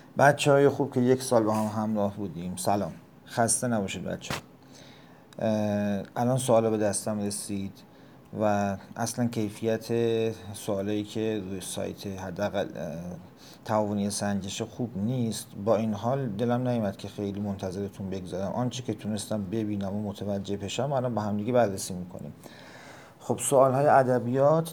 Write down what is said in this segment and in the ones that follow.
بچه‌های خوب که یک سال با هم همراه بودیم، سلام. خسته نباشید بچه. الان سوالا به دستم رسید و اصلا کیفیت سوالایی که روی سایت حداقل تعاونی سنجش خوب نیست. با این حال دلم نیومد که خیلی منتظرتون بگذارم. آنچه که تونستم ببینم و متوجه بشم الان با هم دیگه بررسی میکنیم. خب سوال‌های ادبیات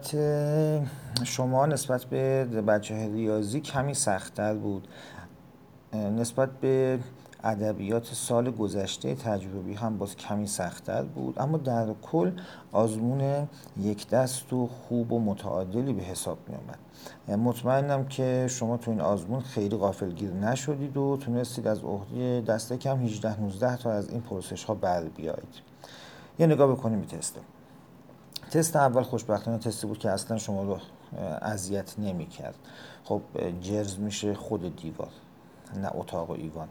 نسبت به بچه ریاضی کمی سخت‌تر بود. نسبت به ادبیات سال گذشته تجربی هم باز کمی سخت‌تر بود، اما در کل آزمون یک دست و خوب و متعادلی به حساب می اومد. مطمئنم که شما تو این آزمون خیلی غافلگیر نشدید و تونستید از عهده دسته کم 18-19 تا از این پرسش ها بر بیایید. یه نگاه بکنیم به تست اول خوشبختانه تستی بود که اصلا شما رو اذیت نمی کرد. خب جرز میشه خود دیوار، نه اتاق و ایوان.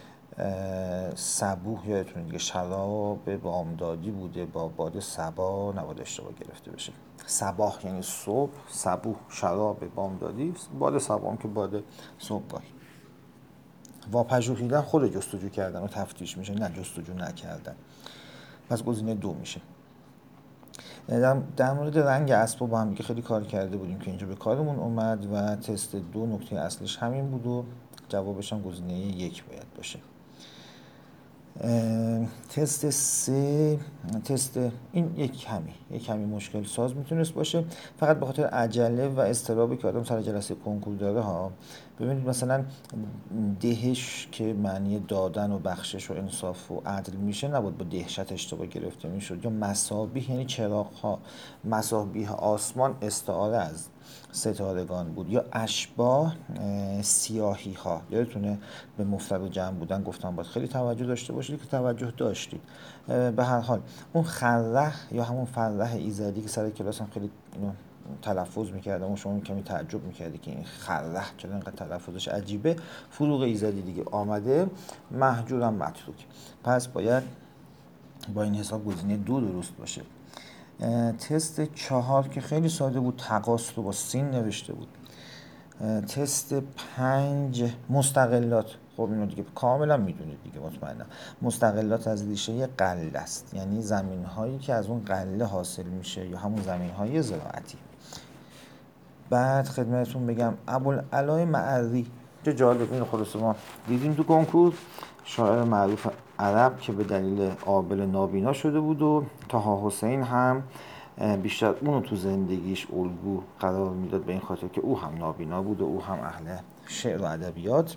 صبوح یادتونه دیگه، شراب بامدادی بوده با باد صبا، نباید اشتباه گرفته بشه. صباح یعنی صبح، صبوح شراب بامدادی، باد صبا هم که باد صبحگاهی. واپژوهیدن خود جستجو کردن و تفتیش میشه، نه جستجو نکردن. پس گزینه 2 میشه. در مورد رنگ اسباب با هم دیگه خیلی کار کرده بودیم که اینجا به کارمون اومد و تست 2 نکته اصلش همین بود و جوابش هم گزینه 1 باید باشه. تست 3 این یک کمی مشکل ساز میتونست باشه، فقط به خاطر عجله و اضطرابی که آدم سر جلسه کنکور داره ها. ببینید مثلا دهش که معنی دادن و بخشش و انصاف و عدل میشه نبود با دهشت اشتباه گرفته میشد. یا مصابیح یعنی چراغ ها، مصابیح آسمان استعاره از ستارگان بود. یا اشباح سیاهی ها، یادتونه به مفرد و جمع بودن گفتم باید خیلی توجه داشته باشید که توجه داشتید. به هر حال اون خره یا همون فرح ایزدی که سر کلاس هم خیلی اینو تلفظ میکردم و شما کمی تعجب میکردی که این خره چرا اینقدر تلفظش عجیبه، فروغ ایزدی دیگه آمده، مهجورم متروک. پس باید با این حساب گزینه 2 درست باشه. تست 4 که خیلی ساده بود، تقاس رو با سین نوشته بود. تست 5 مستقلات، خب اینو دیگه کاملا میدونید دیگه مطمئنم. مستقلات از ریشه قله است، یعنی زمین هایی که از اون قله حاصل میشه یا همون زمین های زراعتی. بعد خدمتتون بگم ابوالعلا معری، چه جالب، اینو خلاص ما دیدیم تو کنکور، شاعر معروف عرب که به دلیل آبل نابینا شده بود و طه حسین هم بیشتر اونو تو زندگیش الگو قرار میداد، به این خاطر که او هم نابینا بود و او هم اهل شعر و ادبیات.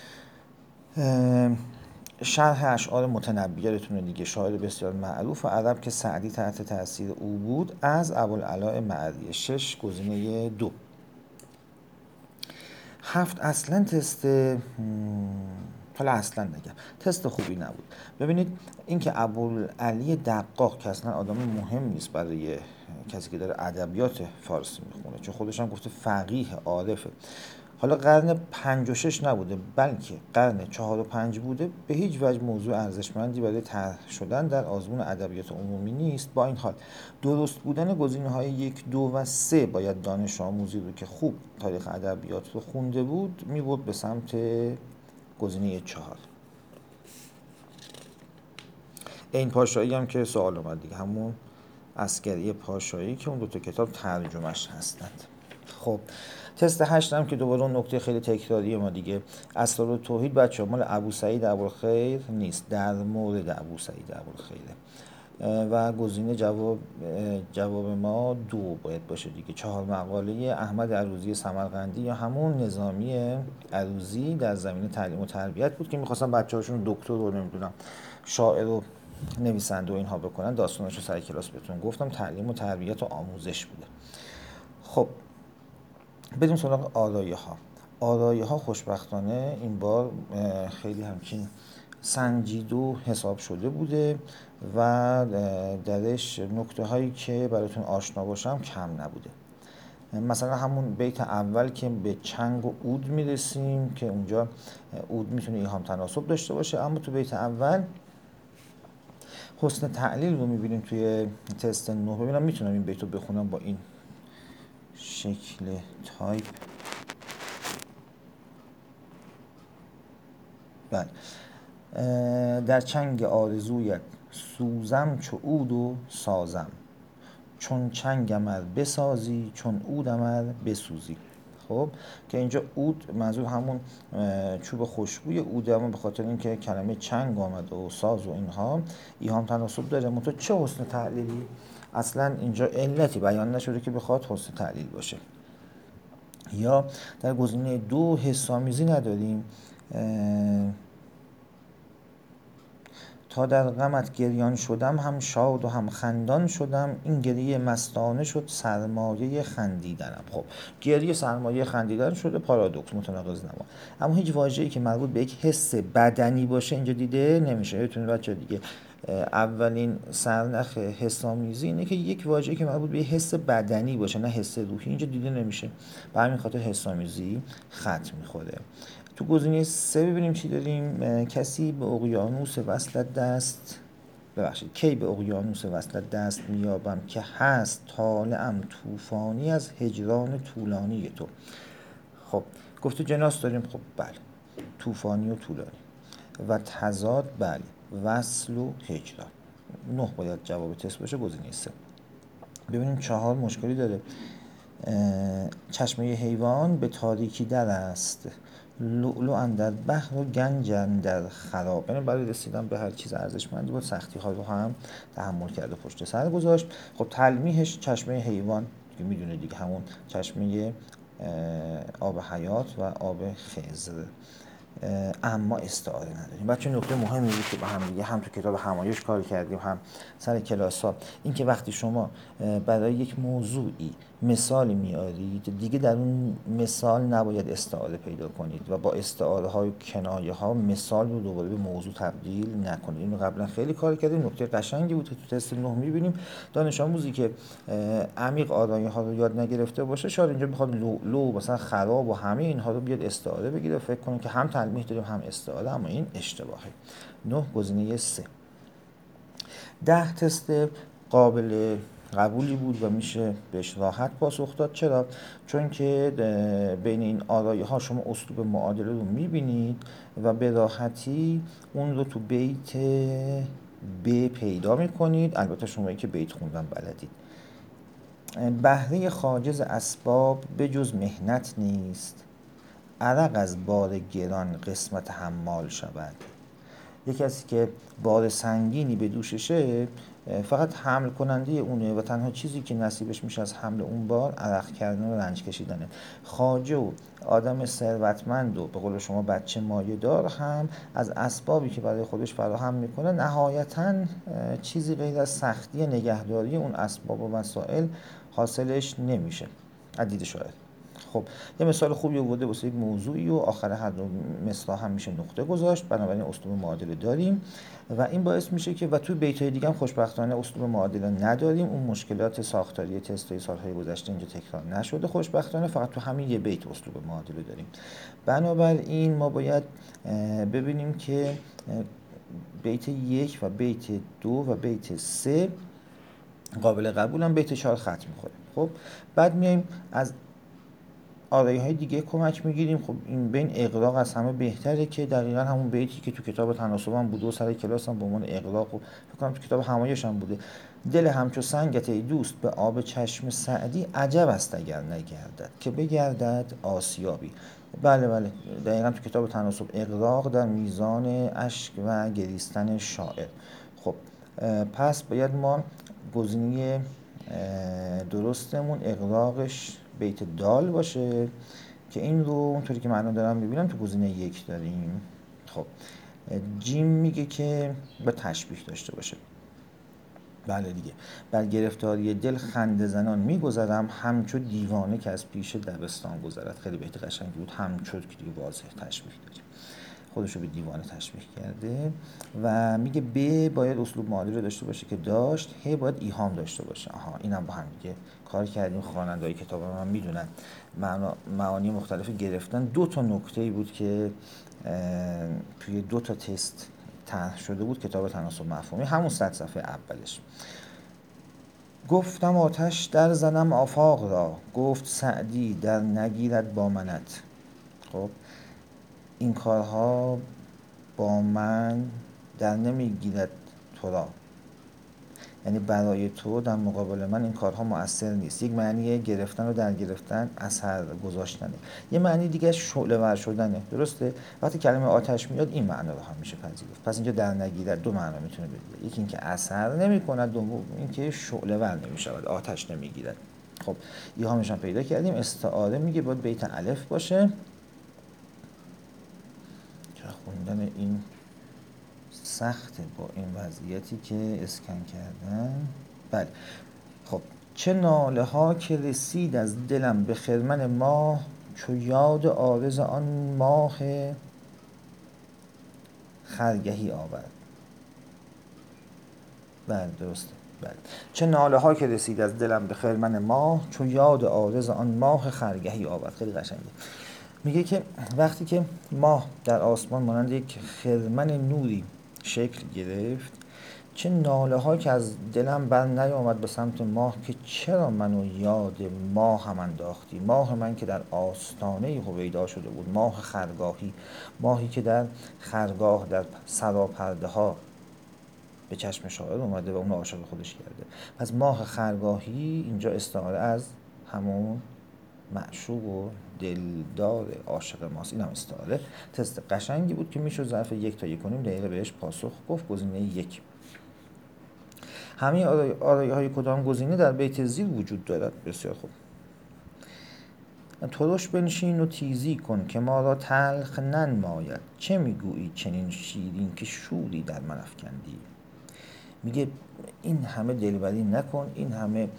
شرح اشعار متنبی یادتونه دیگه، شاعر بسیار معروف و عرب که سعدی تحت تاثیر او بود، از ابوالعلا معری. 6 گزینه 2. 7 اصلا تست خوبی نبود. ببینید اینکه ابوالعلی دقاق که اصلا آدم مهم نیست برای کسی که داره ادبیات فارسی میخونه، چون خودش هم گفته فقیه عارفه، حالا قرن 5 و 6 نبوده بلکه قرن 4 و 5 بوده، به هیچ وجه موضوع ارزشمندی برای طرح شدن در آزمون ادبیات عمومی نیست. با این حال درست بودن گزینه‌های 1، 2 و 3 باید دانش آموزی رو که خوب تاریخ ادبیات رو خونده بود میبرد به سمت گزینه 4. این پاشایی هم که سوال اومد دیگه، همون عسکری پاشایی که اون 2 تا کتاب ترجمهش هستند. خب تست 8 هم که دوباره اون نکته خیلی تکراری ما دیگه، اسرار توحید بچه مال ابو سعید ابوالخیر نیست، در مورد ابو سعید ابوالخیره و گزینه جواب ما 2 باید باشه دیگه. 4 مقاله احمد عروضی سمرقندی یا همون نظامی عروضی در زمینه تعلیم و تربیت بود که میخواستم بچه هاشون دکتر رو نمیدونم شاعر و نویسنده و اینها بکنن. داستاناشو سر کلاس بهتون گفتم، تعلیم و تربیت و آموزش بوده. خب بریم سراغ آرایه ها خوشبختانه این بار خیلی همچین سنجیده و حساب شده بوده و درش نکته هایی که براتون آشنا باشم کم نبوده. مثلا همون بیت اول که به چنگ و عود میرسیم که اونجا عود میتونه ایهام تناسب داشته باشه، اما تو بیت اول حسن تعلیل رو میبینیم توی تست 9. ببینم میتونم این بیت رو بخونم با این شکل تایپ. بله. در چنگ آرزویت سوزم چو عود و سازم، چون چنگم ار بسازی چون عودم ار بسوزی. خب که اینجا عود منظور همون چوب خوشبوی عوده، اما به خاطر اینکه کلمه چنگ آمده و ساز و اینها ایهام تناسب داره، منتها چه حسن تعلیلی؟ اصلا اینجا علتی بیان نشده که بخواد حسن تعلیل باشه. یا در گزینه 2 حسامیزی نداریم. تا در غمت گریان شدم هم شاد و هم خندان شدم، این گریه مستانه شد سرمایه خندیدنم. خب گریه سرمایه خندیدن شده، پارادوکس، متناقض نما. اما هیچ واژه‌ای که مربوط به یک حس بدنی باشه اینجا دیده نمیشه. یادتونه بچه دیگه اولین سرنخ حسامیزی اینه که یک واژه‌ای که مربوط به حس بدنی باشه نه حس روحی اینجا دیده نمیشه. به همین خاطر حسامیزی خط میخوره. تو گزینه 3 ببینیم چی داریم. کسی به اقیانوس وصلت دست کی به اقیانوس وصلت دست میابم که هست طالعم طوفانی از هجران طولانی تو. خب گفته جناس داریم، خب بله، طوفانی و طولانی. و تضاد، بله، وصل و هجران. 9 باید جواب تست باشه، گزینه 3. ببینیم 4 مشکلی داره. چشمه حیوان به تاریکی در است، لؤلؤ اندر بحر و گنج اندر خراب. یعنی برای رسیدن به هر چیز ارزشمندی بود سختی ها رو هم تحمل کرده، پشت سر گذاشت. خب تلمیحش چشمه حیوان که میدونه دیگه، همون چشمه آب حیات و آب خضر. اما استعاره نداریم. بچه نکته مهمی بود که با هم دیگه هم تو کتاب همایش کار کردیم هم سر کلاس ها، این که وقتی شما برای یک موضوعی مثالی میارید دیگه در اون مثال نباید استعاره پیدا کنید و با استعاره های و کنایه ها مثال رو دوباره به موضوع تبدیل نکنید. اینو قبلا خیلی کار کردیم، نکته قشنگی بود که تو تست 9 میبینیم. دانش آموزی که عمیق آرایه ها رو یاد نگرفته باشه شاید اینجا بخواد لو مثلا خراب و همه اینها رو بیاد استعاره بگیره، فکر کنه که هم تلمیح داریم هم استعاره، اما این اشتباهه. 9 گزینه 3. 10 تست قابل قبولی بود و میشه بهش راحت پاسخ داد. چرا؟ چون که بین این آرایه ها شما اسلوب معادله رو میبینید و به راحتی اون رو تو بیت ب پیدا میکنید. البته شمایی که بیت خوندن بلدید. بهره خاجز اسباب به جز مهنت نیست، عرق از بار گران قسمت حمال شود. یک کسی که بار سنگینی به دوششه فقط حمل کننده اونه و تنها چیزی که نصیبش میشه از حمل اون بار عرق کردن و رنج کشیدنه. خواجه و آدم ثروتمند و به قول شما بچه مایه دار هم از اسبابی که برای خودش فراهم میکنه نهایتاً چیزی غیر از سختی نگهداری اون اسباب و وسایل حاصلش نمیشه. عدید شاید. خب یه مثال خوبی آورده واسه یک موضوعی و آخر هر دو مثلا هم میشه نقطه گذاشت. بنابراین اسلوب معادله داریم و این باعث میشه که و توی بیت‌های دیگه هم خوشبختانه اسلوب معادله نداریم. اون مشکلات ساختاری تست‌های سال‌های گذشته اینجا تکرار نشده خوشبختانه، فقط تو همین یه بیت اسلوب معادله داریم. بنابراین ما باید ببینیم که بیت 1 و بیت 2 و بیت 3 قابل قبولن، بیت 4 خط می‌خوره. خب بعد میایم از آرایه های دیگه کمک میگیریم. خب این بین اغراق از همه بهتره که دقیقا همون بیتی که تو کتاب تناسب هم بوده و سر کلاس هم به عنوان اغراق و فکر کنم تو کتاب همایش هم بوده. دل همچو سنگت ای دوست به آب چشم سعدی، عجب است اگر نگردد که بگردد آسیابی. بله بله دقیقا تو کتاب تناسب اغراق در میزان اشک و گریستن شاعر. خب پس باید ما گزینه درستمون اغراقش بیت دال باشه که این رو اونطوری که من دارم میبینم تو گزینه 1 داریم. خب جیم میگه که با تشبیه داشته باشه. بله دیگه، بر گرفتاری دل خنده زنان میگذرم، همچو دیوانه که از پیش دبستان گذرد. خیلی بیت قشنگی بود، همچو که دیگه واضح تشبیه داریم، خودش رو به دیوانه تشبیه کرده. و میگه ب باید اسلوب معادله داشته باشه که داشت، ه باید ایهام داشته باشه. آها اینم با هم دیگه کار کردیم. خواننده‌های کتاب من میدونن معانی مختلف گرفتن. 2 تا نکته‌ای بود که توی 2 تا تست طرح شده بود کتاب تناسب مفهومی، همون 100 صفحه اولش. گفتم آتش در زنم آفاق را، گفت سعدی در نگیرد با منت. خب این کارها با من در نمیگیرد تو را، یعنی برای تو در مقابل من این کارها مؤثر نیست. یک معنی گرفتن و در گرفتن، اثر گذاشتنه. یه معنی دیگه شعله ور شدنه. درسته؟ وقتی کلمه آتش میاد این معنا رو هم میشه پذیرفت. پس اینجا در نگیرد دو معنا میتونه بگیره، یکی اینکه اثر نمیکند، دوم اینکه شعله ور نمیشود، آتش نمیگیرد. خب ایهامش هم پیدا کردیم. استعاره میگه باید بیت الف باشه. چرا خوندن این سخته با این وضعیتی که اسکن کردن؟ بله. خب چه ناله ها که رسید از دلم به خرمن ماه، چو یاد عارض آن ماه خرگهی آورد. بله درسته. بله. چه ناله ها که رسید از دلم به خرمن ماه، چو یاد عارض آن ماه خرگهی آورد. خیلی قشنگه. میگه که وقتی که ماه در آسمان مانند یک خرمن نوری شکل گرفت، چه ناله ها که از دلم بر نیامد به سمت ماه که چرا منو یاد ماه هم انداختی. ماه من که در آستانه هویدا شده بود، ماه خرگاهی، ماهی که در خرگاه در سراپرده ها به چشم شاعر اومده و اون عاشق خودش کرده. پس ماه خرگاهی اینجا استعاره از همون معشوق و دلدار عاشق ماست. این هم استعاره. تست قشنگی بود که میشد ظرف 1 تا 1.5 دقیقه بهش پاسخ گفت. گزینه 1. همه آرایه های کدام گزینه در بیت زیر وجود دارد؟ بسیار خوب. ترش بنشین و تیزی کن که ما را تلخ ننماید، چه میگویی چنین شیرین که شوری در من افکندی. میگه این همه دلبری نکن، این همه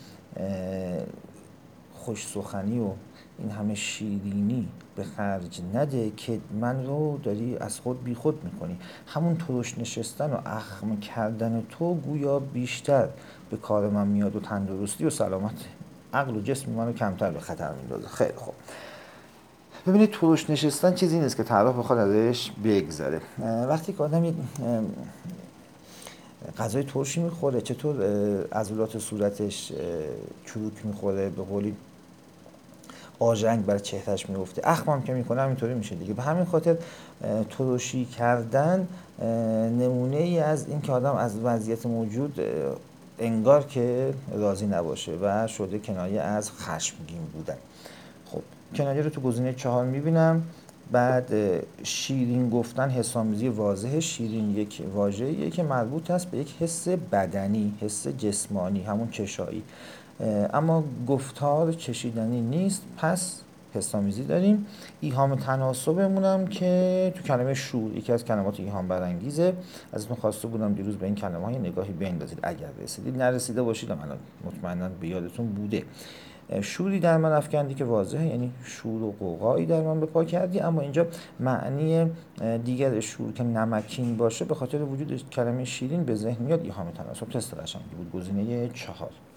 خوش سخنی و این همه شیرینی به خرج نده که من رو داری از خود بی خود میکنی. همون ترش نشستن و اخم کردن تو گویا بیشتر به کار من میاد و تندرستی و سلامت عقل و جسم منو کمتر به خطر میندازه. خیلی خوب. ببینید ترش نشستن چیزی نیست که طرف بخواد ازش بگذره. وقتی که آدم غذای ترشی میخوره، چطور عضلات صورتش چروک میخوره، به قولی آژنگ بر چهرهش میفته، اخم هم که میکنه همینطوری میشه دیگه. به همین خاطر ترشی کردن نمونه ای از این که آدم از وضعیت موجود انگار که راضی نباشه و شده کنایه از خشمگین بودن. خب کنایه رو تو گزینه 4 میبینم. بعد شیرین گفتن حسامیزی واضحه. شیرین یک واژه‌ایه که مربوط است به یک حس بدنی، حس جسمانی، همون چشایی، اما گفتار چشیدنی نیست. پس حسامیزی داریم. ایهام تناسبمون هم که تو کلمه شور، یکی از کلمات ایهام برانگیزه. ازتون خواسته بودم دیروز به این کلمه ها یه نگاهی بندازید اگر رسیدید. نرسیده باشید الان مطمئنا به یادتون بوده. شوری در من افکندی که واضحه، یعنی شور و قوقایی در من به پا کردی. اما اینجا معنی دیگر شور که نمکین باشه به خاطر وجود کلمه شیرین به ذهن میاد. ایهام تناسب تست قشنگی بود. گزینه 4.